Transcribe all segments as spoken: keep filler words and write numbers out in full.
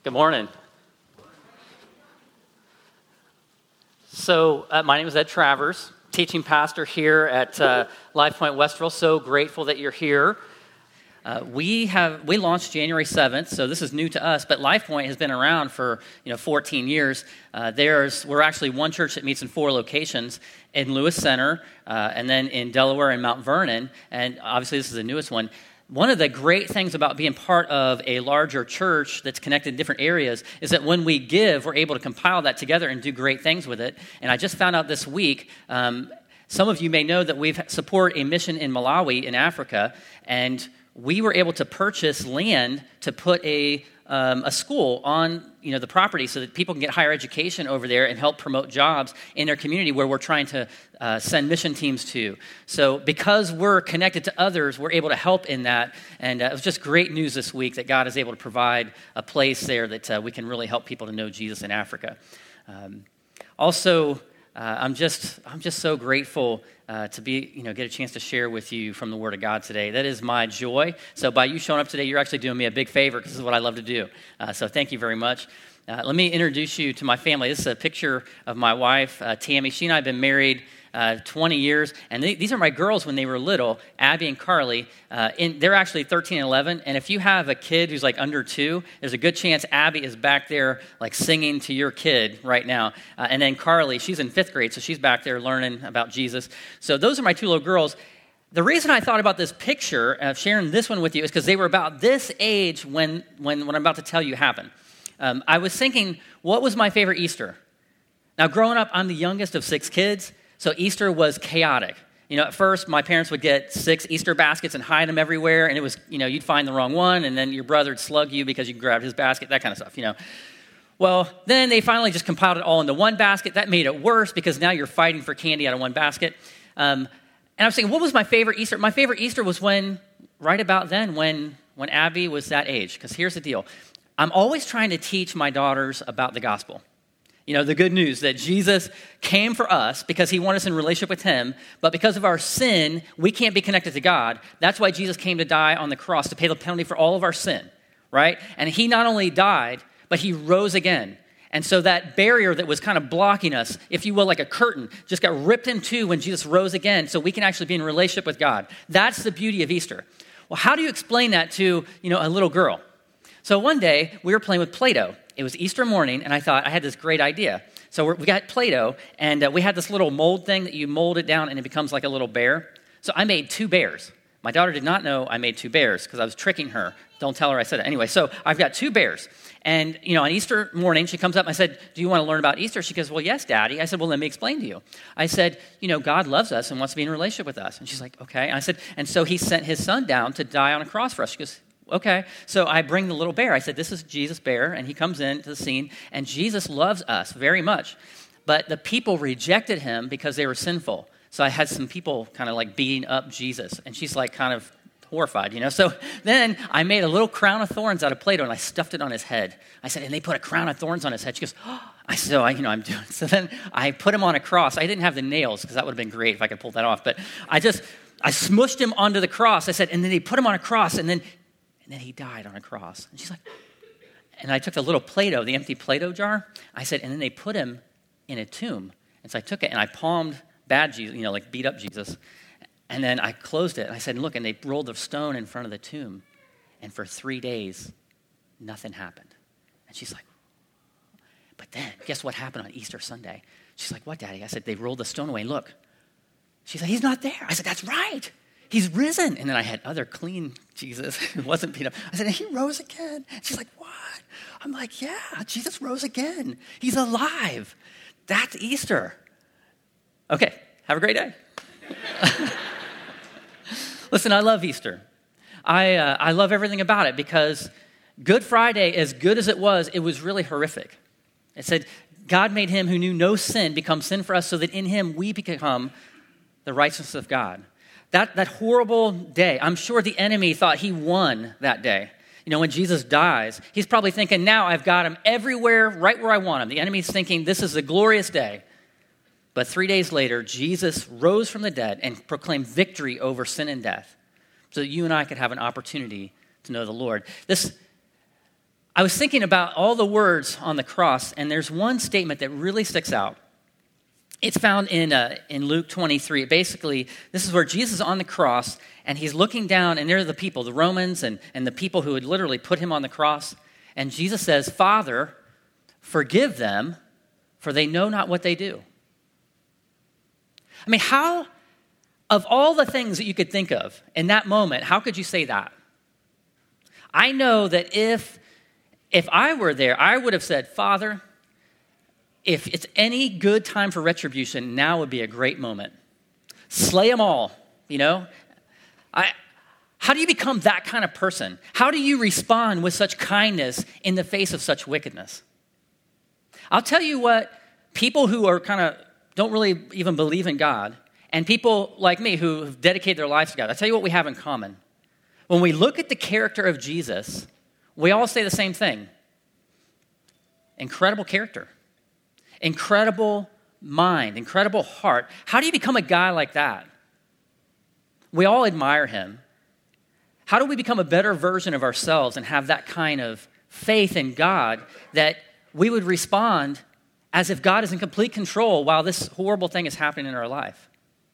Good morning. So uh, my name is Ed Travers, teaching pastor here at uh, Life Point Westerville. So grateful that you're here. Uh, we have we launched January seventh, so this is new to us. But Life Point has been around for you know fourteen years. Uh, there's we're actually one church that meets in four locations in Lewis Center, uh, and then in Delaware and Mount Vernon. And obviously, this is the newest one. One of the great things about being part of a larger church that's connected in different areas is that when we give, we're able to compile that together and do great things with it. And I just found out this week, um, some of you may know that we support a mission in Malawi in Africa, and we were able to purchase land to put a um, a school on you know the property so that people can get higher education over there and help promote jobs in their community where we're trying to uh, send mission teams to. So because we're connected to others, we're able to help in that. And uh, it was just great news this week that God is able to provide a place there that uh, we can really help people to know Jesus in Africa. Um, also, uh, I'm just I'm just so grateful Uh, to be, you know, get a chance to share with you from the Word of God today. That is my joy. So by you showing up today, you're actually doing me a big favor because this is what I love to do. Uh, so thank you very much. Uh, let me introduce you to my family. This is a picture of my wife, uh, Tammy. She and I have been married uh, twenty years, and they, these are my girls when they were little, Abby and Carly. Uh, in, they're actually thirteen and eleven, and if you have a kid who's like under two, there's a good chance Abby is back there like singing to your kid right now. Uh, and then Carly, she's in fifth grade, so she's back there learning about Jesus. So those are my two little girls. The reason I thought about this picture, of sharing this one with you, is because they were about this age when, when what I'm about to tell you happened. Um, I was thinking, what was my favorite Easter? Now, growing up, I'm the youngest of six kids, so Easter was chaotic. You know, at first, my parents would get six Easter baskets and hide them everywhere, and it was, you know, you'd find the wrong one, and then your brother would slug you because you grabbed his basket, that kind of stuff, you know. Well, then they finally just compiled it all into one basket. That made it worse because now you're fighting for candy out of one basket. Um, and I was thinking, what was my favorite Easter? My favorite Easter was when, right about then, when, when Abby was that age. Because here's the deal. I'm always trying to teach my daughters about the gospel. You know, the good news that Jesus came for us because he wanted us in relationship with him, but because of our sin, we can't be connected to God. That's why Jesus came to die on the cross, to pay the penalty for all of our sin, right? And he not only died, but he rose again. And so that barrier that was kind of blocking us, if you will, like a curtain, just got ripped in two when Jesus rose again, so we can actually be in relationship with God. That's the beauty of Easter. Well, how do you explain that to, you know, a little girl? So one day, we were playing with Play-Doh. It was Easter morning, and I thought, I had this great idea. So we're, we got Play-Doh, and uh, we had this little mold thing that you mold it down, and it becomes like a little bear. So I made two bears. My daughter did not know I made two bears because I was tricking her. Don't tell her I said it. Anyway, so I've got two bears. And, you know, on Easter morning, she comes up and I said, do you want to learn about Easter? She goes, well, yes, Daddy. I said, well, let me explain to you. I said, you know, God loves us and wants to be in a relationship with us. And she's like, okay. And I said, and so he sent his son down to die on a cross for us. She goes, okay. So I bring the little bear. I said, this is Jesus' bear. And he comes into the scene. And Jesus loves us very much. But the people rejected him because they were sinful. So I had some people kind of like beating up Jesus. And she's like kind of horrified, you know. So then I made a little crown of thorns out of Play-Doh and I stuffed it on his head. I said, and they put a crown of thorns on his head. She goes, oh. I said, so I, you know, I'm doing. So then I put him on a cross. I didn't have the nails because that would have been great if I could pull that off. But I just, I smushed him onto the cross. I said, and then they put him on a cross and then, and then he died on a cross. And she's like, and I took the little Play-Doh, the empty Play-Doh jar. I said, and then they put him in a tomb. And so I took it and I palmed bad Jesus, you know, like beat up Jesus. And then I closed it, and I said, look, and they rolled the stone in front of the tomb. And for three days, nothing happened. And she's like, but then, guess what happened on Easter Sunday? She's like, what, Daddy? I said, they rolled the stone away. Look. She said, he's not there. I said, that's right. He's risen. And then I had other clean Jesus who wasn't beat up. I said, he rose again. She's like, what? I'm like, yeah, Jesus rose again. He's alive. That's Easter. Okay, have a great day. Listen, I love Easter. I uh, I love everything about it because Good Friday, as good as it was, it was really horrific. It said, God made him who knew no sin become sin for us so that in him we become the righteousness of God. That, that horrible day, I'm sure the enemy thought he won that day. You know, when Jesus dies, he's probably thinking, now I've got him everywhere, right where I want him. The enemy's thinking, this is a glorious day. But three days later, Jesus rose from the dead and proclaimed victory over sin and death so that you and I could have an opportunity to know the Lord. This, I was thinking about all the words on the cross, and there's one statement that really sticks out. It's found in uh, in Luke twenty-three. Basically, this is where Jesus is on the cross, and he's looking down, and there are the people, the Romans, and, and the people who had literally put him on the cross. And Jesus says, "Father, forgive them, for they know not what they do." I mean, how, of all the things that you could think of in that moment, how could you say that? I know that if If I were there, I would have said, "Father, if it's any good time for retribution, now would be a great moment. Slay them all, you know? I, how do you become that kind of person? How do you respond with such kindness in the face of such wickedness?" I'll tell you what, people who are kind of, don't really even believe in God, and people like me who have dedicated their lives to God, I'll tell you what we have in common. When we look at the character of Jesus, we all say the same thing. Incredible character, incredible mind, incredible heart. How do you become a guy like that? We all admire him. How do we become a better version of ourselves and have that kind of faith in God that we would respond as if God is in complete control while this horrible thing is happening in our life?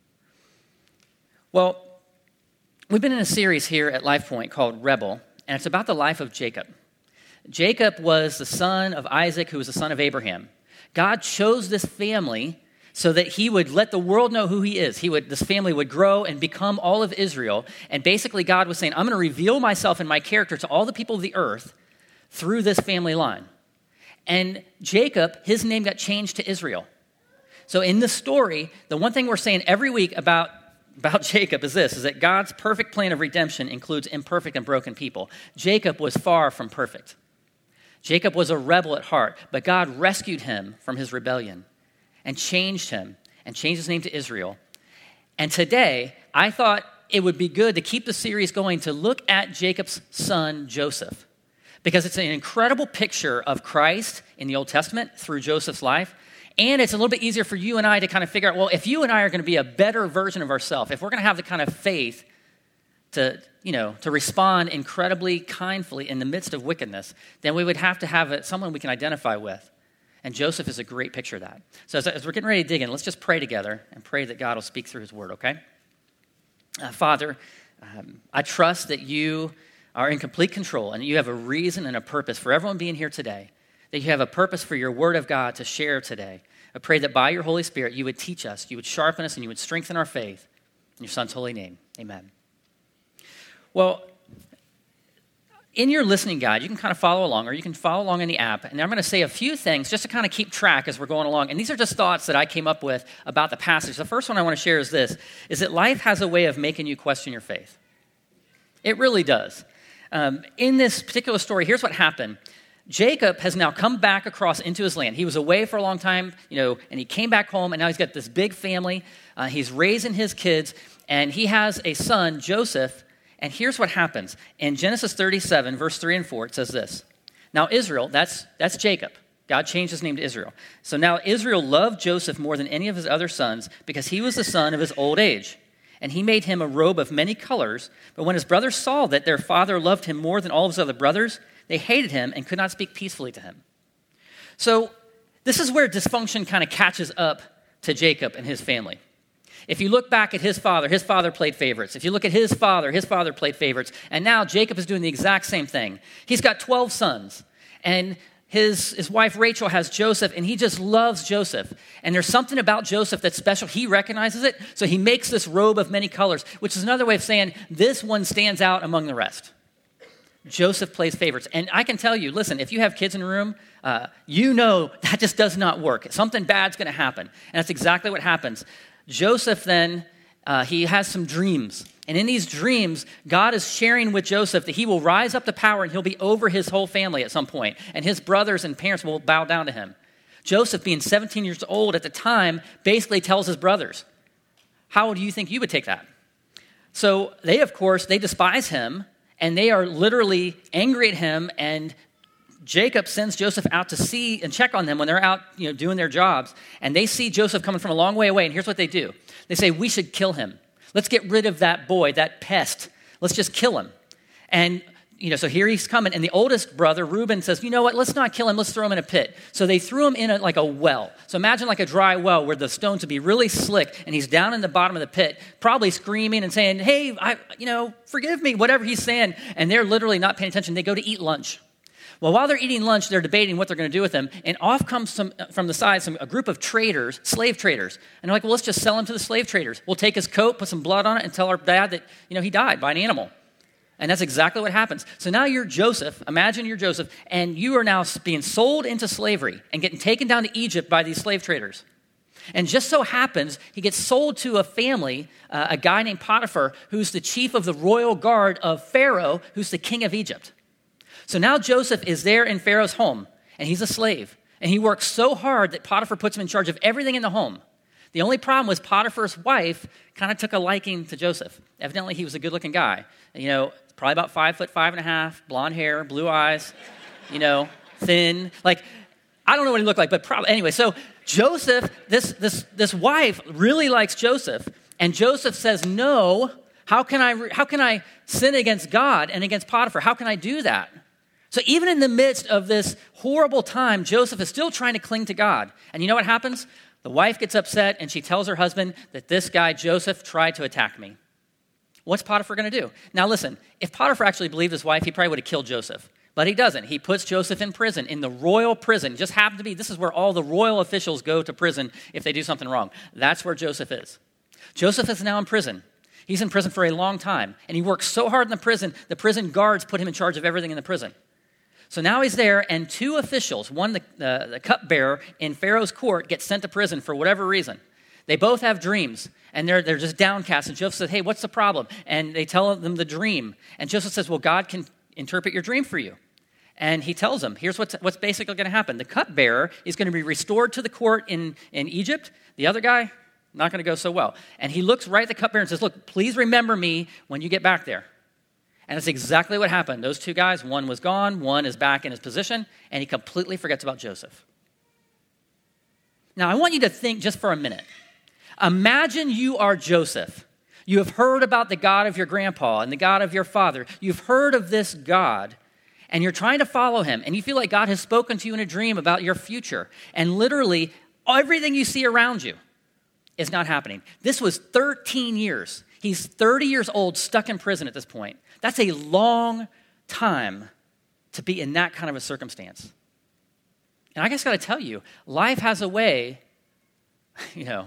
Well, we've been in a series here at Life Point called Rebel, and it's about the life of Jacob. Jacob was the son of Isaac, who was the son of Abraham. God chose this family so that he would let the world know who he is. He would, this family would grow and become all of Israel. And basically God was saying, I'm going to reveal myself and my character to all the people of the earth through this family line. And Jacob, his name got changed to Israel. So in this story, the one thing we're saying every week about about Jacob is this, is that God's perfect plan of redemption includes imperfect and broken people. Jacob was far from perfect. Jacob was a rebel at heart, but God rescued him from his rebellion and changed him and changed his name to Israel. And today, I thought it would be good to keep the series going to look at Jacob's son, Joseph, because it's an incredible picture of Christ in the Old Testament through Joseph's life. And it's a little bit easier for you and I to kind of figure out, well, if you and I are going to be a better version of ourselves, if we're going to have the kind of faith to, you know, to respond incredibly kindly in the midst of wickedness, then we would have to have it, someone we can identify with. And Joseph is a great picture of that. So as, as we're getting ready to dig in, let's just pray together and pray that God will speak through his word, okay? Uh, Father, um, I trust that you are in complete control and you have a reason and a purpose for everyone being here today, that you have a purpose for your word of God to share today. I pray that by your Holy Spirit, you would teach us, you would sharpen us, and you would strengthen our faith. In your son's holy name, amen. Well, in your listening guide, you can kind of follow along, or you can follow along in the app, and I'm going to say a few things just to kind of keep track as we're going along. And these are just thoughts that I came up with about the passage. The first one I want to share is this, is that life has a way of making you question your faith. It really does. Um, in this particular story, here's what happened. Jacob has now come back across into his land. He was away for a long time, you know, and he came back home, and now he's got this big family. Uh, he's raising his kids, and he has a son, Joseph. And here's what happens. In Genesis thirty-seven, verse three and four, it says this. Now Israel, that's, that's Jacob. God changed his name to Israel. So now Israel loved Joseph more than any of his other sons because he was the son of his old age. And he made him a robe of many colors. But when his brothers saw that their father loved him more than all of his other brothers, they hated him and could not speak peacefully to him. So this is where dysfunction kind of catches up to Jacob and his family. If you look back at his father, his father played favorites. If you look at his father, his father played favorites. And now Jacob is doing the exact same thing. He's got twelve sons. And his, his wife Rachel has Joseph, and he just loves Joseph. And there's something about Joseph that's special. He recognizes it. So he makes this robe of many colors, which is another way of saying this one stands out among the rest. Joseph plays favorites. And I can tell you, listen, if you have kids in the room, uh, you know that just does not work. Something bad's going to happen. And that's exactly what happens. Joseph then, uh, he has some dreams. And in these dreams, God is sharing with Joseph that he will rise up to power and he'll be over his whole family at some point. And his brothers and parents will bow down to him. Joseph, being seventeen years old at the time, basically tells his brothers, how do you think you would take that? So they, of course, they despise him. And they are literally angry at him, and Jacob sends Joseph out to see and check on them when they're out, you know, doing their jobs. And they see Joseph coming from a long way away, and here's what they do. They say, we should kill him. Let's get rid of that boy, that pest. Let's just kill him. And you know, so here he's coming, and the oldest brother, Reuben, says, you know what, let's not kill him, let's throw him in a pit. So they threw him in a, like a well. So imagine like a dry well where the stones would be really slick, and he's down in the bottom of the pit, probably screaming and saying, hey, I, you know, forgive me, whatever he's saying. And they're literally not paying attention. They go to eat lunch. Well, while they're eating lunch, they're debating what they're going to do with him, and off comes some, from the side some a group of traders, slave traders. And they're like, well, let's just sell him to the slave traders. We'll take his coat, put some blood on it, and tell our dad that, you know, he died by an animal. And that's exactly what happens. So now you're Joseph. Imagine you're Joseph, and you are now being sold into slavery and getting taken down to Egypt by these slave traders. And just so happens, he gets sold to a family, uh, a guy named Potiphar, who's the chief of the royal guard of Pharaoh, who's the king of Egypt. So now Joseph is there in Pharaoh's home, and he's a slave. And he works so hard that Potiphar puts him in charge of everything in the home. The only problem was Potiphar's wife kind of took a liking to Joseph. Evidently, he was a good-looking guy. You know, probably about five foot five and a half, blonde hair, blue eyes, you know, thin. Like, I don't know what he looked like, but probably, anyway. So Joseph, this, this, this wife really likes Joseph. And Joseph says, no, how can I, how can I sin against God and against Potiphar? How can I do that? So even in the midst of this horrible time, Joseph is still trying to cling to God. And you know what happens? The wife gets upset, and she tells her husband that this guy, Joseph, tried to attack me. What's Potiphar going to do? Now listen, if Potiphar actually believed his wife, he probably would have killed Joseph. But he doesn't. He puts Joseph in prison, in the royal prison. It just happened to be, this is where all the royal officials go to prison if they do something wrong. That's where Joseph is. Joseph is now in prison. He's in prison for a long time, and he works so hard in the prison, the prison guards put him in charge of everything in the prison. So now he's there, and two officials, one the, uh, the cupbearer in Pharaoh's court, gets sent to prison for whatever reason. They both have dreams, and they're, they're just downcast. And Joseph says, hey, what's the problem? And they tell them the dream. And Joseph says, well, God can interpret your dream for you. And he tells them, here's what's, what's basically going to happen. The cupbearer is going to be restored to the court in, in Egypt. The other guy, not going to go so well. And he looks right at the cupbearer and says, look, please remember me when you get back there. And it's exactly what happened. Those two guys, one was gone, one is back in his position, and he completely forgets about Joseph. Now, I want you to think just for a minute. Imagine you are Joseph. You have heard about the God of your grandpa and the God of your father. You've heard of this God, and you're trying to follow him, and you feel like God has spoken to you in a dream about your future. And literally, everything you see around you is not happening. This was thirteen years. He's thirty years old, stuck in prison at this point. That's a long time to be in that kind of a circumstance. And I just got to tell you, life has a way, you know,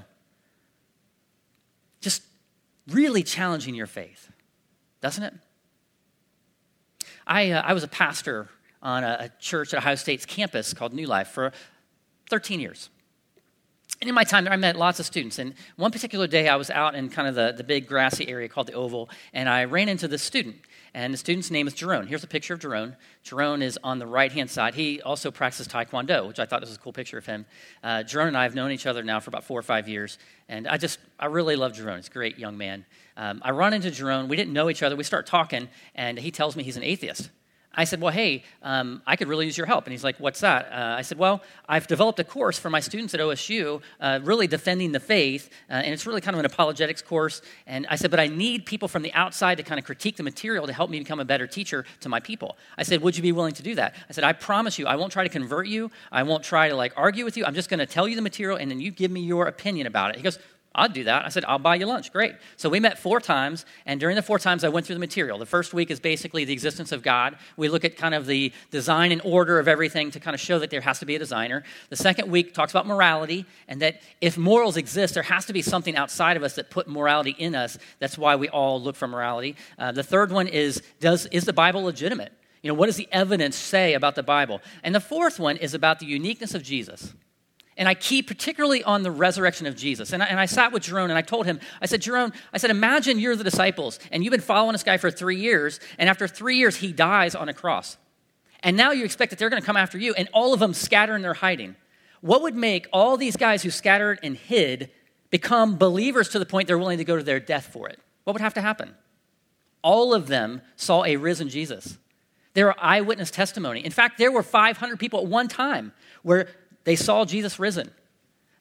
just really challenging your faith, doesn't it? I uh, I was a pastor on a, a church at Ohio State's campus called New Life for thirteen years. And in my time there, I met lots of students. And one particular day, I was out in kind of the, the big grassy area called the Oval, and I ran into this student. And the student's name is Jerome. Here's a picture of Jerome. Jerome is on the right-hand side. He also practices Taekwondo, which I thought was a cool picture of him. Uh, Jerome and I have known each other now for about four or five years. And I just, I really love Jerome. He's a great young man. Um, I run into Jerome. We didn't know each other. We start talking, and he tells me he's an atheist. I said, well, hey, um, I could really use your help. And he's like, what's that? Uh, I said, well, I've developed a course for my students at O S U, uh, really defending the faith, uh, and it's really kind of an apologetics course. And I said, but I need people from the outside to kind of critique the material to help me become a better teacher to my people. I said, would you be willing to do that? I said, I promise you, I won't try to convert you. I won't try to like argue with you. I'm just going to tell you the material, and then you give me your opinion about it. He goes, I'll do that. I said, I'll buy you lunch. Great. So we met four times, and during the four times, I went through the material. The first week is basically the existence of God. We look at kind of the design and order of everything to kind of show that there has to be a designer. The second week talks about morality, and that if morals exist, there has to be something outside of us that put morality in us. That's why we all look for morality. Uh, the third one is, does is the Bible legitimate? You know, what does the evidence say about the Bible? And the fourth one is about the uniqueness of Jesus. And I key particularly on the resurrection of Jesus. And I, and I sat with Jerome, and I told him, I said, Jerome, I said, imagine you're the disciples, and you've been following this guy for three years, and after three years, he dies on a cross. And now you expect that they're going to come after you, and all of them scatter and they're hiding. What would make all these guys who scattered and hid become believers to the point they're willing to go to their death for it? What would have to happen? All of them saw a risen Jesus. They were eyewitness testimony. In fact, there were five hundred people at one time where they saw Jesus risen.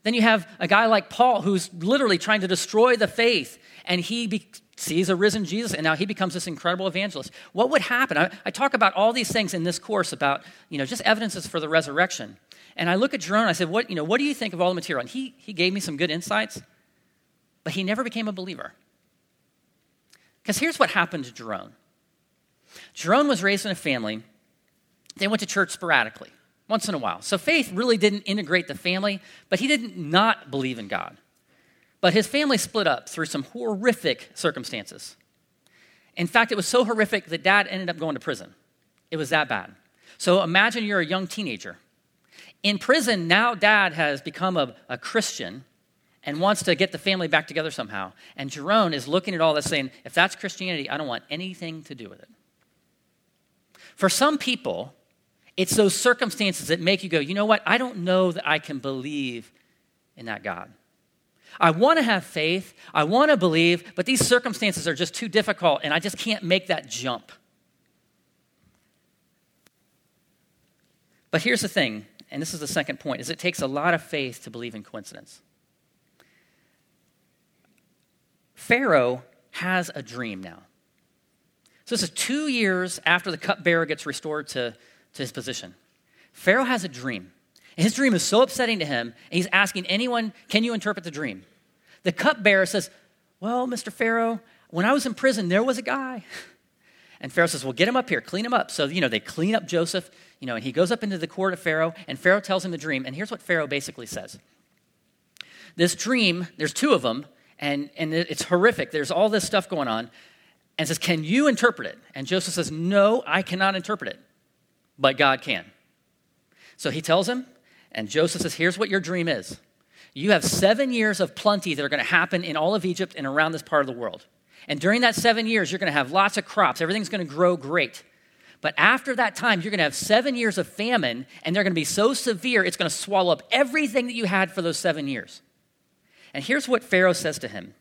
Then you have a guy like Paul who's literally trying to destroy the faith, and he be- sees a risen Jesus, and now he becomes this incredible evangelist. What would happen? I, I talk about all these things in this course about, you know, just evidences for the resurrection. And I look at Jerome and I said, what, you know, what do you think of all the material? And he, he gave me some good insights, but he never became a believer. Because here's what happened to Jerome. Jerome was raised in a family. They went to church sporadically, once in a while. So faith really didn't integrate the family, but he didn't not believe in God. But his family split up through some horrific circumstances. In fact, it was so horrific that dad ended up going to prison. It was that bad. So imagine you're a young teenager. In prison, now dad has become a, a Christian and wants to get the family back together somehow. And Jerome is looking at all this saying, if that's Christianity, I don't want anything to do with it. For some people, it's those circumstances that make you go, you know what? I don't know that I can believe in that God. I want to have faith. I want to believe, but these circumstances are just too difficult, and I just can't make that jump. But here's the thing, and this is the second point, is it takes a lot of faith to believe in coincidence. Pharaoh has a dream now. So this is two years after the cupbearer gets restored to, to his position. Pharaoh has a dream. And his dream is so upsetting to him, and he's asking anyone, can you interpret the dream? The cupbearer says, well, Mister Pharaoh, when I was in prison, there was a guy. And Pharaoh says, well, get him up here, clean him up. So, you know, they clean up Joseph, you know, and he goes up into the court of Pharaoh, and Pharaoh tells him the dream. And here's what Pharaoh basically says. This dream, there's two of them, and, and it's horrific. There's all this stuff going on. And says, can you interpret it? And Joseph says, no, I cannot interpret it, but God can. So he tells him, and Joseph says, here's what your dream is. You have seven years of plenty that are going to happen in all of Egypt and around this part of the world. And during that seven years, you're going to have lots of crops. Everything's going to grow great. But after that time, you're going to have seven years of famine, and they're going to be so severe, it's going to swallow up everything that you had for those seven years. And here's what Pharaoh says to him.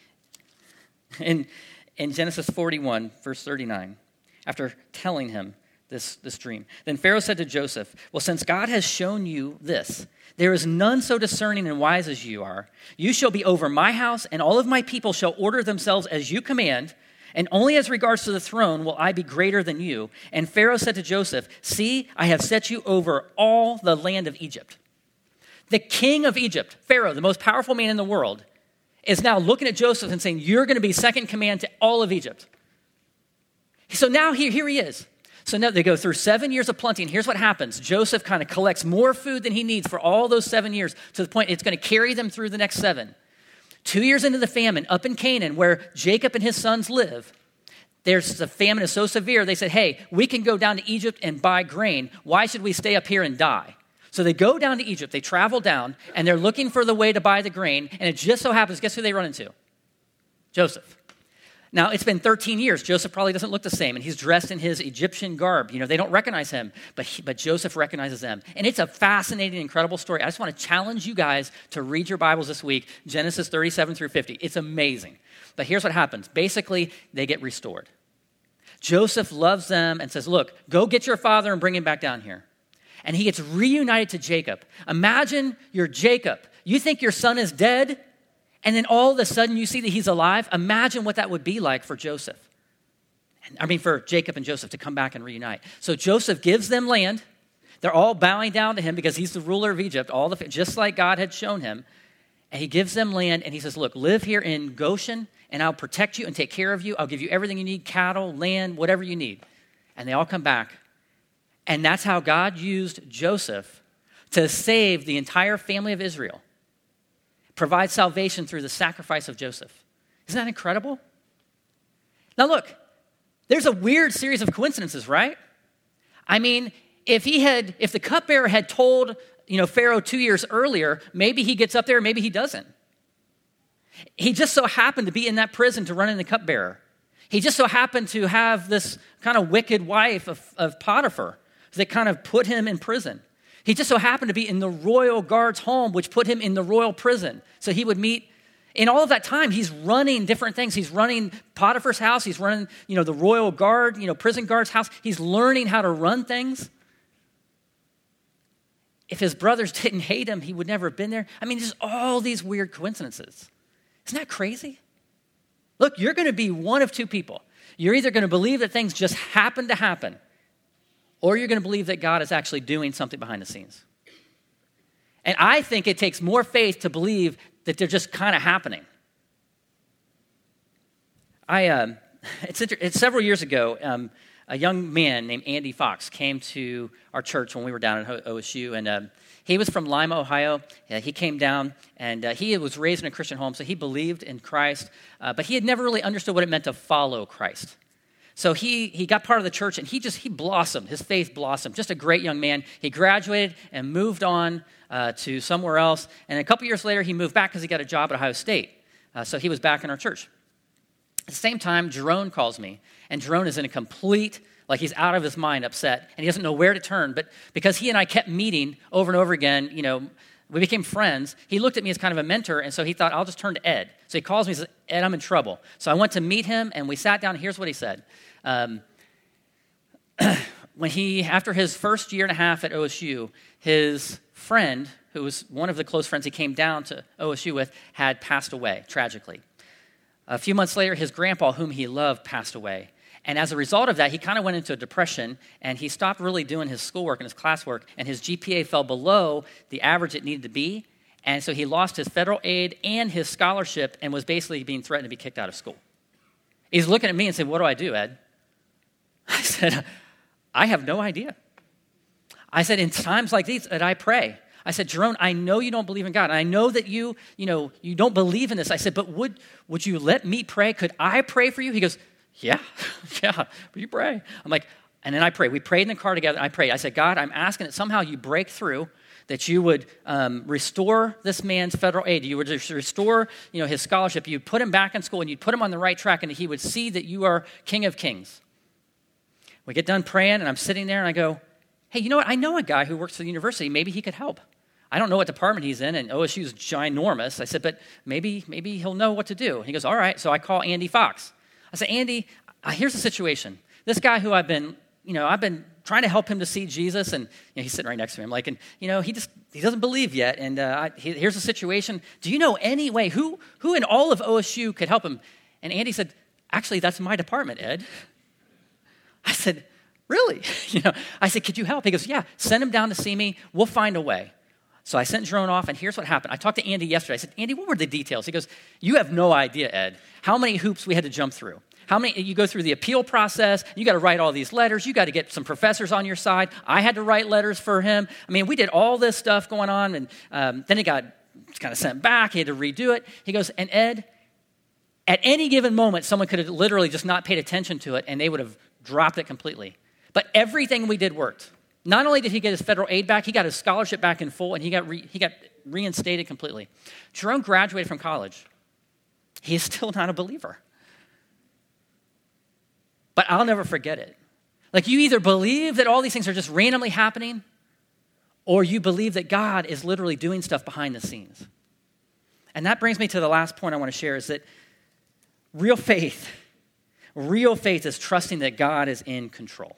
In, in Genesis forty-one, verse thirty-nine, after telling him this, this dream. Then Pharaoh said to Joseph, well, since God has shown you this, there is none so discerning and wise as you are. You shall be over my house, and all of my people shall order themselves as you command, and only as regards to the throne will I be greater than you. And Pharaoh said to Joseph, see, I have set you over all the land of Egypt. The king of Egypt, Pharaoh, the most powerful man in the world, is now looking at Joseph and saying, you're going to be second command to all of Egypt. So now here, here he is. So now they go through seven years of plenty, and here's what happens. Joseph kind of collects more food than he needs for all those seven years to the point it's going to carry them through the next seven. Two years into the famine, up in Canaan, where Jacob and his sons live, there's the famine is so severe, they said, hey, we can go down to Egypt and buy grain. Why should we stay up here and die? So they go down to Egypt, they travel down, and they're looking for the way to buy the grain, and it just so happens, guess who they run into? Joseph. Now, it's been thirteen years. Joseph probably doesn't look the same, and he's dressed in his Egyptian garb. You know, they don't recognize him, but he, but Joseph recognizes them. And it's a fascinating, incredible story. I just want to challenge you guys to read your Bibles this week, Genesis thirty-seven through fifty. It's amazing. But here's what happens. Basically, they get restored. Joseph loves them and says, look, go get your father and bring him back down here. And he gets reunited to Jacob. Imagine you're Jacob. You think your son is dead, and then all of a sudden you see that he's alive. Imagine what that would be like for Joseph. I mean, for Jacob and Joseph to come back and reunite. So Joseph gives them land. They're all bowing down to him because he's the ruler of Egypt, all the just like God had shown him. And he gives them land, and he says, look, live here in Goshen, and I'll protect you and take care of you. I'll give you everything you need, cattle, land, whatever you need. And they all come back. And that's how God used Joseph to save the entire family of Israel. Provide salvation through the sacrifice of Joseph. Isn't that incredible? Now look, there's a weird series of coincidences, right? I mean, if he had, if the cupbearer had told, you know, Pharaoh two years earlier, maybe he gets up there, maybe he doesn't. He just so happened to be in that prison to run in the cupbearer. He just so happened to have this kind of wicked wife of, of Potiphar that kind of put him in prison. He just so happened to be in the royal guard's home, which put him in the royal prison. So he would meet, in all of that time, he's running different things. He's running Potiphar's house. He's running, you know, the royal guard, you know, prison guard's house. He's learning how to run things. if his brothers didn't hate him, he would never have been there. I mean, just all these weird coincidences. Isn't that crazy? Look, you're going to be one of two people. You're either going to believe that things just happen to happen, or you're going to believe that God is actually doing something behind the scenes. And I think it takes more faith to believe that they're just kind of happening. I, um, it's, inter- it's several years ago, um, a young man named Andy Fox came to our church when we were down at O S U, and um, he was from Lima, Ohio. Uh, he came down, and uh, he was raised in a Christian home, so he believed in Christ, uh, but he had never really understood what it meant to follow Christ. So he he got part of the church, and he just, he blossomed. His faith blossomed. Just a great young man. He graduated and moved on uh, to somewhere else, and a couple years later, he moved back because he got a job at Ohio State. Uh, so he was back in our church. At the same time, Jerome calls me, and Jerome is in a complete, like he's out of his mind, upset, and he doesn't know where to turn. But because he and I kept meeting over and over again, you know, we became friends. He looked at me as kind of a mentor, and so he thought, I'll just turn to Ed. So he calls me and says, Ed, I'm in trouble. So I went to meet him, and we sat down. Here's what he said. Um, when he, after his first year and a half at O S U, his friend, who was one of the close friends he came down to O S U with, had passed away, tragically. A few months later, his grandpa, whom he loved, passed away. And as a result of that, he kind of went into a depression, and he stopped really doing his schoolwork and his classwork, and his G P A fell below the average it needed to be, and so he lost his federal aid and his scholarship and was basically being threatened to be kicked out of school. He's looking at me and said, what do I do, Ed? I said, I have no idea. I said, in times like these, that I pray. I said, Jerome, I know you don't believe in God. And I know that you, you know, you don't believe in this. I said, but would would you let me pray? Could I pray for you? He goes, yeah, yeah, will you pray? I'm like, and then I prayed. We prayed in the car together, and I prayed. I said, God, I'm asking that somehow you break through, that you would um, restore this man's federal aid. You would restore, you know, his scholarship. You'd put him back in school, and you'd put him on the right track, and he would see that you are King of Kings. We get done praying, and I'm sitting there, and I go, hey, you know what? I know a guy who works for the university. Maybe he could help. I don't know what department he's in, and O S U is ginormous. I said, but maybe maybe he'll know what to do. And he goes, all right. So I call Andy Fox. I said, Andy, uh, here's the situation. This guy who I've been, you know, I've been trying to help him to see Jesus, and you know, he's sitting right next to me. I'm like, and you know, he just he doesn't believe yet. And uh, I, he, here's the situation. Do you know any way who who in all of O S U could help him? And Andy said, actually, that's my department, Ed. I said, really? you know, I said, could you help? He goes, yeah. Send him down to see me. We'll find a way. So I sent Jerome off, and here's what happened. I talked to Andy yesterday. I said, Andy, what were the details? He goes, you have no idea, Ed, how many hoops we had to jump through. How many, you go through the appeal process, you got to write all these letters, you got to get some professors on your side. I had to write letters for him. I mean, we did all this stuff going on, and um, then he got kind of sent back. He had to redo it. He goes, and Ed, at any given moment, someone could have literally just not paid attention to it, and they would have dropped it completely. But everything we did worked. Not only did he get his federal aid back, he got his scholarship back in full, and he got re, he got reinstated completely. Jerome graduated from college. He is still not a believer. But I'll never forget it. Like, you either believe that all these things are just randomly happening, or you believe that God is literally doing stuff behind the scenes. And that brings me to the last point I want to share, is that real faith, real faith is trusting that God is in control.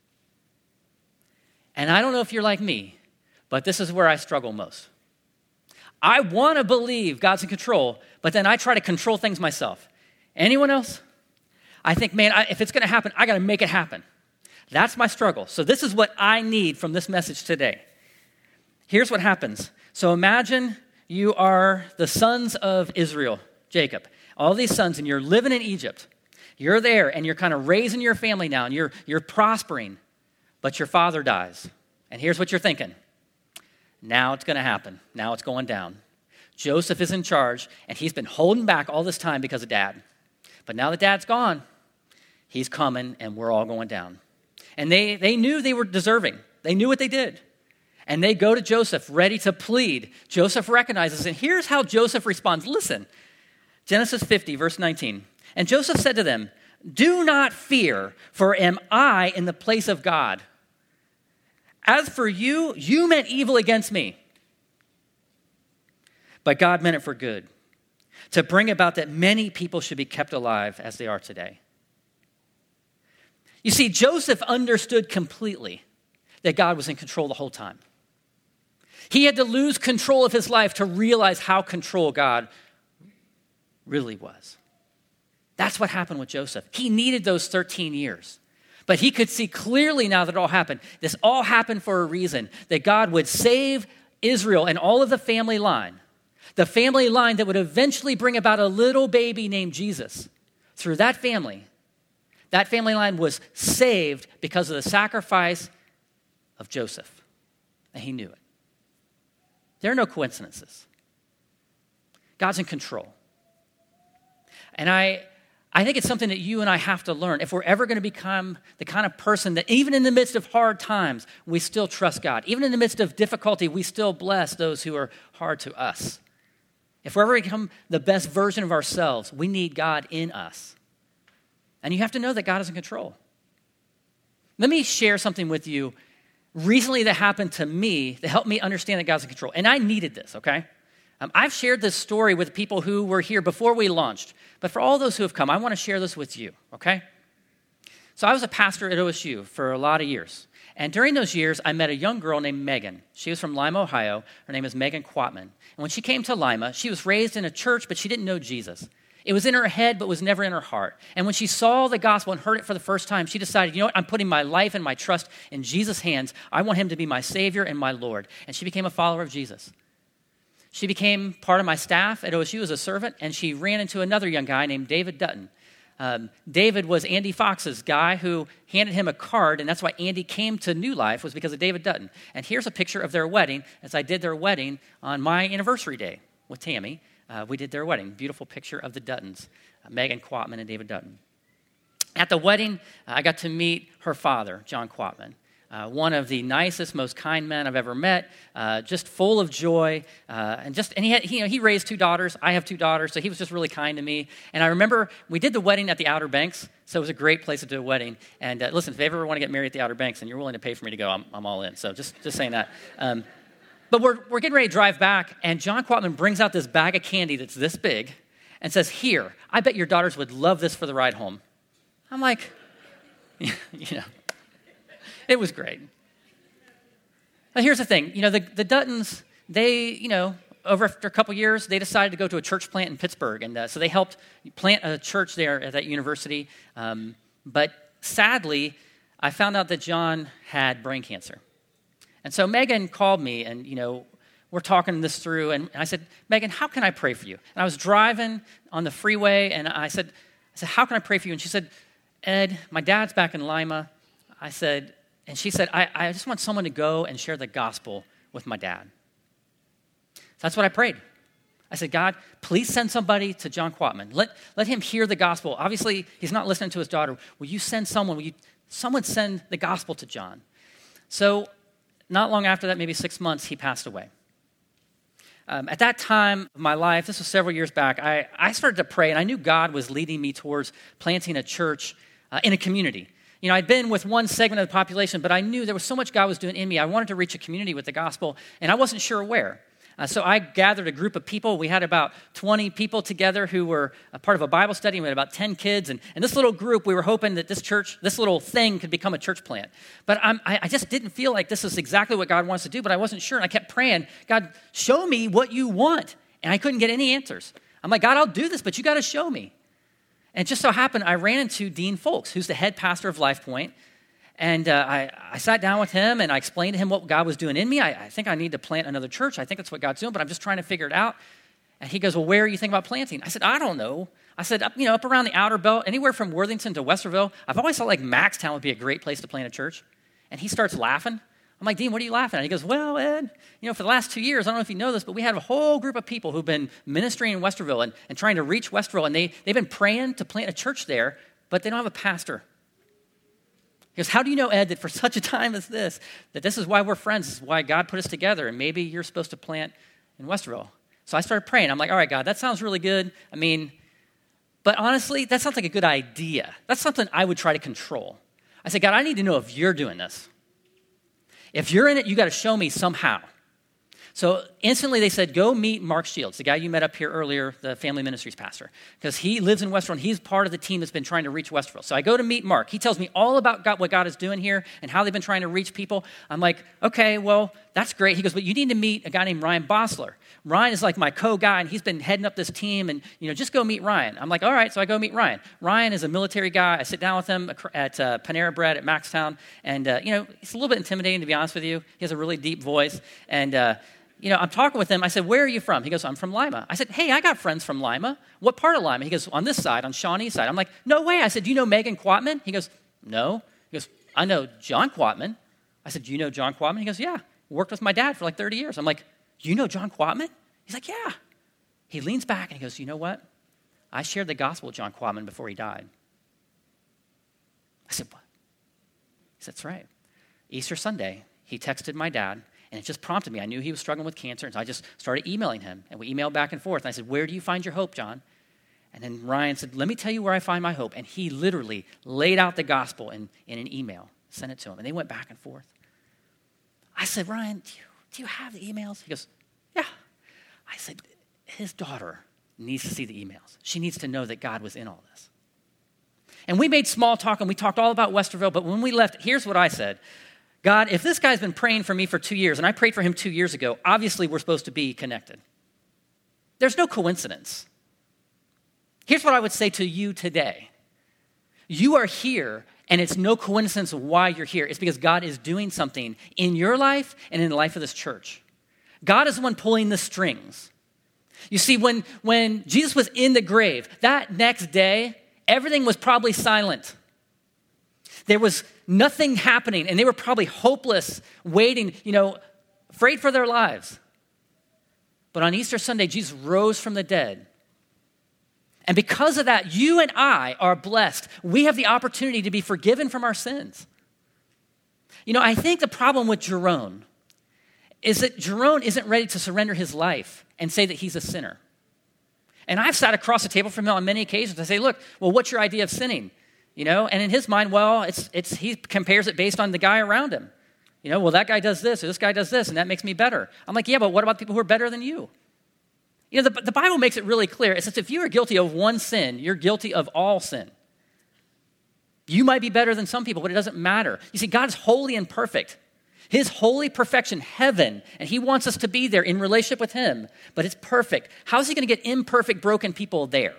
And I don't know if you're like me, but this is where I struggle most. I want to believe God's in control, but then I try to control things myself. Anyone else? I think, man, I, if it's going to happen, I got to make it happen. That's my struggle. So this is what I need from this message today. Here's what happens. So imagine you are the sons of Israel, Jacob, all these sons, and you're living in Egypt. You're there, and you're kind of raising your family now, and you're, you're prospering. But your father dies. And here's what you're thinking. Now it's going to happen. Now it's going down. Joseph is in charge, and he's been holding back all this time because of dad. But now that dad's gone, he's coming, and we're all going down. And they, they knew they were deserving. They knew what they did. And they go to Joseph, ready to plead. Joseph recognizes, and here's how Joseph responds. Listen, Genesis fifty, verse nineteen. And Joseph said to them, do not fear, for am I in the place of God? As for you, you meant evil against me, but God meant it for good, to bring about that many people should be kept alive as they are today. You see, Joseph understood completely that God was in control the whole time. He had to lose control of his life to realize how control God really was. That's what happened with Joseph. He needed those thirteen years. But he could see clearly now that it all happened. This all happened for a reason, that God would save Israel and all of the family line, the family line that would eventually bring about a little baby named Jesus. Through that family, that family line was saved because of the sacrifice of Joseph. And he knew it. There are no coincidences. God's in control. And I... I think it's something that you and I have to learn. If we're ever going to become the kind of person that even in the midst of hard times, we still trust God. Even in the midst of difficulty, we still bless those who are hard to us. If we're ever going to become the best version of ourselves, we need God in us. And you have to know that God is in control. Let me share something with you recently that happened to me that helped me understand that God's in control. And I needed this, okay? Um, I've shared this story with people who were here before we launched. But for all those who have come, I want to share this with you, okay? So I was a pastor at O S U for a lot of years. And during those years, I met a young girl named Megan. She was from Lima, Ohio. Her name is Megan Quatman. And when she came to Lima, she was raised in a church, but she didn't know Jesus. It was in her head, but was never in her heart. And when she saw the gospel and heard it for the first time, she decided, you know what, I'm putting my life and my trust in Jesus' hands. I want him to be my Savior and my Lord. And she became a follower of Jesus. She became part of my staff at O S U as a servant, and she ran into another young guy named David Dutton. Um, David was Andy Fox's guy who handed him a card, and that's why Andy came to New Life, was because of David Dutton. And here's a picture of their wedding, as I did their wedding on my anniversary day with Tammy. Uh, we did their wedding. Beautiful picture of the Duttons, uh, Megan Quatman and David Dutton. At the wedding, uh, I got to meet her father, John Quatman. Uh, one of the nicest, most kind men I've ever met, uh, just full of joy, uh, and just and he had, he, you know, he raised two daughters. I have two daughters, so he was just really kind to me. And I remember we did the wedding at the Outer Banks, so it was a great place to do a wedding. And uh, listen, if you ever want to get married at the Outer Banks and you're willing to pay for me to go, I'm, I'm all in. So just just saying that. Um, but we're we're getting ready to drive back, and John Quatman brings out this bag of candy that's this big, and says, "Here, I bet your daughters would love this for the ride home." I'm like, you know. It was great. Now, here's the thing. You know, the, the Duttons, they, you know, over after a couple years, they decided to go to a church plant in Pittsburgh. And uh, so they helped plant a church there at that university. Um, but sadly, I found out that John had brain cancer. And so Megan called me and, you know, we're talking this through. And I said, Megan, how can I pray for you? And I was driving on the freeway and I said, I said, how can I pray for you? And she said, Ed, my dad's back in Lima. I said, And she said, I, I just want someone to go and share the gospel with my dad. So that's what I prayed. I said, God, please send somebody to John Quatman. Let, let him hear the gospel. Obviously, he's not listening to his daughter. Will you send someone? Will you, someone send the gospel to John? So not long after that, maybe six months, he passed away. Um, at that time of my life, this was several years back, I, I started to pray, and I knew God was leading me towards planting a church uh, in a community. You know, I'd been with one segment of the population, but I knew there was so much God was doing in me. I wanted to reach a community with the gospel, and I wasn't sure where. Uh, so I gathered a group of people. We had about twenty people together who were a part of a Bible study. We had about ten kids, and, and this little group, we were hoping that this church, this little thing could become a church plant. But I'm, I, I just didn't feel like this is exactly what God wants to do, but I wasn't sure, and I kept praying, God, show me what you want, and I couldn't get any answers. I'm like, God, I'll do this, but you got to show me. And it just so happened, I ran into Dean Folks, who's the head pastor of Life Point. And uh, I, I sat down with him, and I explained to him what God was doing in me. I, I think I need to plant another church. I think that's what God's doing, but I'm just trying to figure it out. And he goes, well, where are you thinking about planting? I said, I don't know. I said, up, you know, up around the Outer Belt, anywhere from Worthington to Westerville. I've always thought like Maxtown would be a great place to plant a church. And he starts laughing. I'm like, Dean, what are you laughing at? He goes, well, Ed, you know, for the last two years, I don't know if you know this, but we had a whole group of people who've been ministering in Westerville and, and trying to reach Westerville, and they, they've been praying to plant a church there, but they don't have a pastor. He goes, how do you know, Ed, that for such a time as this, that this is why we're friends, this is why God put us together, and maybe you're supposed to plant in Westerville? So I started praying. I'm like, all right, God, that sounds really good. I mean, but honestly, that sounds like a good idea. That's something I would try to control. I said, God, I need to know if you're doing this. If you're in it, you got to show me somehow. So instantly they said, go meet Mark Shields, the guy you met up here earlier, the family ministries pastor, because he lives in Westerville and he's part of the team that's been trying to reach Westerville. So I go to meet Mark. He tells me all about God, what God is doing here and how they've been trying to reach people. I'm like, okay, well, that's great. He goes, but you need to meet a guy named Ryan Bossler. Ryan is like my co-guy and he's been heading up this team and, you know, just go meet Ryan. I'm like, all right, so I go meet Ryan. Ryan is a military guy. I sit down with him at uh, Panera Bread at Maxtown and, uh, you know, it's a little bit intimidating to be honest with you. He has a really deep voice and, uh, you know, I'm talking with him. I said, where are you from? He goes, I'm from Lima. I said, hey, I got friends from Lima. What part of Lima? He goes, on this side, on Shawnee's side. I'm like, no way. I said, do you know Megan Quatman? He goes, no. He goes, I know John Quatman. I said, do you know John Quatman? He goes, yeah. Worked with my dad for like thirty years. I'm like, you know John Quatman? He's like, yeah. He leans back and he goes, you know what? I shared the gospel with John Quatman before he died. I said, what? He said, that's right. Easter Sunday, he texted my dad. And it just prompted me. I knew he was struggling with cancer, and so I just started emailing him. And we emailed back and forth. And I said, where do you find your hope, John? And then Ryan said, let me tell you where I find my hope. And he literally laid out the gospel in, in an email, sent it to him. And they went back and forth. I said, Ryan, do you, do you have the emails? He goes, yeah. I said, his daughter needs to see the emails. She needs to know that God was in all this. And we made small talk, and we talked all about Westerville. But when we left, here's what I said. God, if this guy's been praying for me for two years, and I prayed for him two years ago, obviously we're supposed to be connected. There's no coincidence. Here's what I would say to you today. You are here, and it's no coincidence why you're here. It's because God is doing something in your life and in the life of this church. God is the one pulling the strings. You see, when, when Jesus was in the grave, that next day, everything was probably silent. There was nothing happening, and they were probably hopeless, waiting, you know, afraid for their lives. But on Easter Sunday, Jesus rose from the dead. And because of that, you and I are blessed. We have the opportunity to be forgiven from our sins. You know, I think the problem with Jerome is that Jerome isn't ready to surrender his life and say that he's a sinner. And I've sat across the table from him on many occasions. I say, look, well, what's your idea of sinning? You know, and in his mind, well, it's it's he compares it based on the guy around him. You know, well, that guy does this, or this guy does this, and that makes me better. I'm like, yeah, but what about people who are better than you? You know, the, the Bible makes it really clear. It says if you are guilty of one sin, you're guilty of all sin. You might be better than some people, but it doesn't matter. You see, God is holy and perfect. His holy perfection, heaven, and he wants us to be there in relationship with him, but it's perfect. How is he going to get imperfect, broken people there?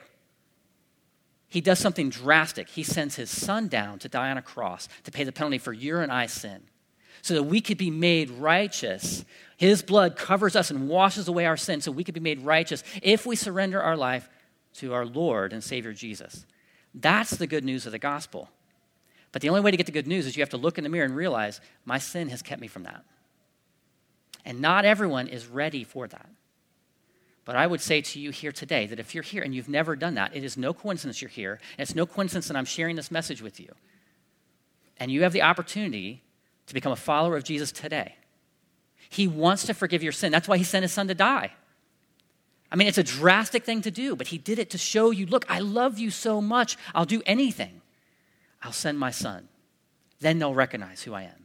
He does something drastic. He sends his son down to die on a cross to pay the penalty for your and I's sin so that we could be made righteous. His blood covers us and washes away our sin so we could be made righteous if we surrender our life to our Lord and Savior Jesus. That's the good news of the gospel. But the only way to get the good news is you have to look in the mirror and realize my sin has kept me from that. And not everyone is ready for that. But I would say to you here today that if you're here and you've never done that, it is no coincidence you're here, and it's no coincidence that I'm sharing this message with you. And you have the opportunity to become a follower of Jesus today. He wants to forgive your sin. That's why he sent his son to die. I mean, it's a drastic thing to do, but he did it to show you, look, I love you so much, I'll do anything. I'll send my son. Then they'll recognize who I am.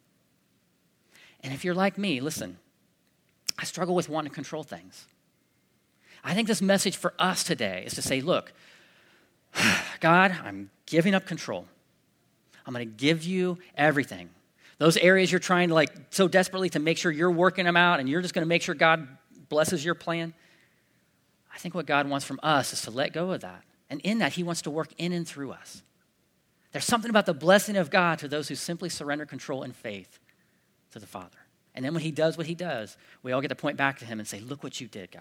And if you're like me, listen, I struggle with wanting to control things. I think this message for us today is to say, look, God, I'm giving up control. I'm going to give you everything. Those areas you're trying to like so desperately to make sure you're working them out and you're just going to make sure God blesses your plan. I think what God wants from us is to let go of that. And in that, he wants to work in and through us. There's something about the blessing of God to those who simply surrender control in faith to the Father. And then when he does what he does, we all get to point back to him and say, look what you did, God.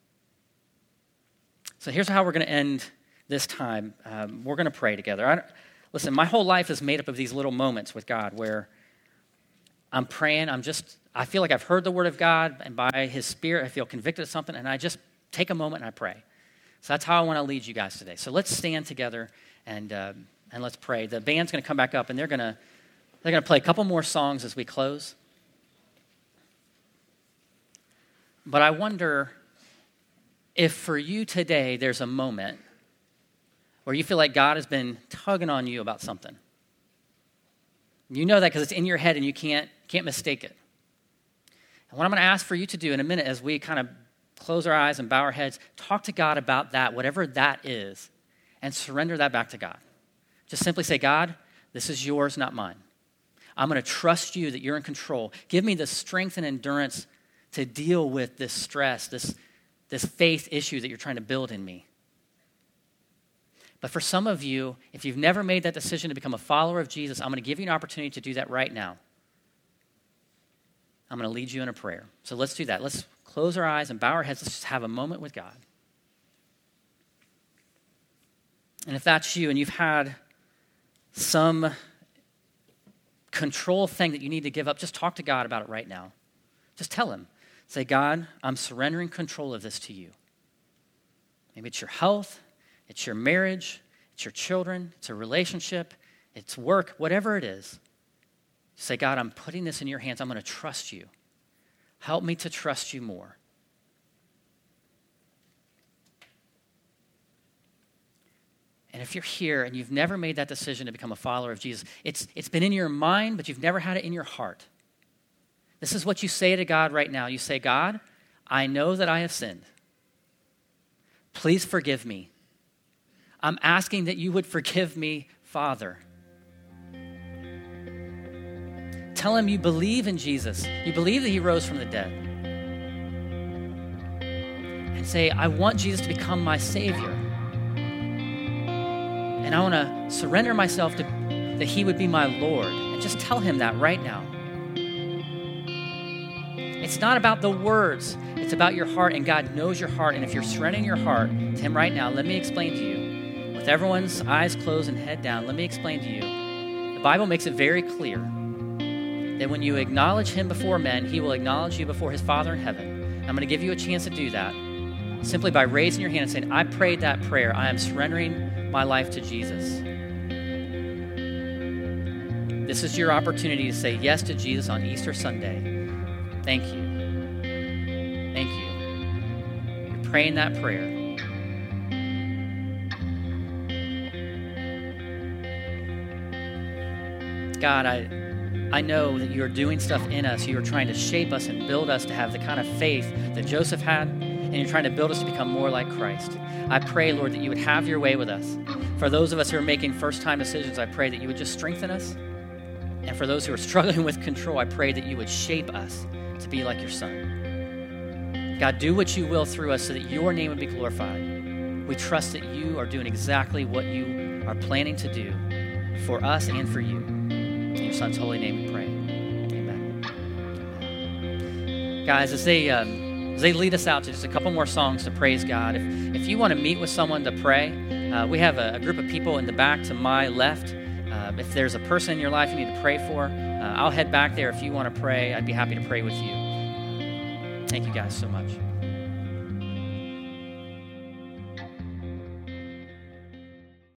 So here's how we're going to end this time. Um, we're going to pray together. I, listen, my whole life is made up of these little moments with God where I'm praying. I'm just, I feel like I've heard the word of God, and by his Spirit, I feel convicted of something, and I just take a moment and I pray. So that's how I want to lead you guys today. So let's stand together and uh, and let's pray. The band's going to come back up, and they're going to they're going to play a couple more songs as we close. But I wonder if for you today there's a moment where you feel like God has been tugging on you about something. You know that because it's in your head and you can't can't mistake it. And what I'm going to ask for you to do in a minute as we kind of close our eyes and bow our heads, talk to God about that, whatever that is, and surrender that back to God. Just simply say, God, this is yours, not mine. I'm going to trust you that you're in control. Give me the strength and endurance to deal with this stress, this, this faith issue that you're trying to build in me. But for some of you, if you've never made that decision to become a follower of Jesus, I'm going to give you an opportunity to do that right now. I'm going to lead you in a prayer. So let's do that. Let's close our eyes and bow our heads. Let's just have a moment with God. And if that's you and you've had some control thing that you need to give up, just talk to God about it right now. Just tell him. Say, God, I'm surrendering control of this to you. Maybe it's your health, it's your marriage, it's your children, it's a relationship, it's work, whatever it is. Say, God, I'm putting this in your hands. I'm going to trust you. Help me to trust you more. And if you're here and you've never made that decision to become a follower of Jesus, it's, it's been in your mind, but you've never had it in your heart. This is what you say to God right now. You say, God, I know that I have sinned. Please forgive me. I'm asking that you would forgive me, Father. Tell him you believe in Jesus. You believe that he rose from the dead. And say, I want Jesus to become my Savior. And I want to surrender myself to that he would be my Lord. And just tell him that right now. It's not about the words. It's about your heart, and God knows your heart. And if you're surrendering your heart to him right now, let me explain to you. With everyone's eyes closed and head down, let me explain to you. The Bible makes it very clear that when you acknowledge him before men, he will acknowledge you before his Father in heaven. I'm going to give you a chance to do that simply by raising your hand and saying, I prayed that prayer. I am surrendering my life to Jesus. This is your opportunity to say yes to Jesus on Easter Sunday. Thank you. Thank you. You're praying that prayer. God, I, I know that you're doing stuff in us. You are trying to shape us and build us to have the kind of faith that Joseph had, and you're trying to build us to become more like Christ. I pray, Lord, that you would have your way with us. For those of us who are making first-time decisions, I pray that you would just strengthen us. And for those who are struggling with control, I pray that you would shape us to be like your Son. God, do what you will through us so that your name would be glorified. We trust that you are doing exactly what you are planning to do for us and for you. In your Son's holy name we pray. Amen. Amen. Guys, as they... Um, As they lead us out to just a couple more songs to praise God, if, if you want to meet with someone to pray, uh, we have a, a group of people in the back to my left. Uh, if there's a person in your life you need to pray for, uh, I'll head back there. If you want to pray, I'd be happy to pray with you. Thank you guys so much.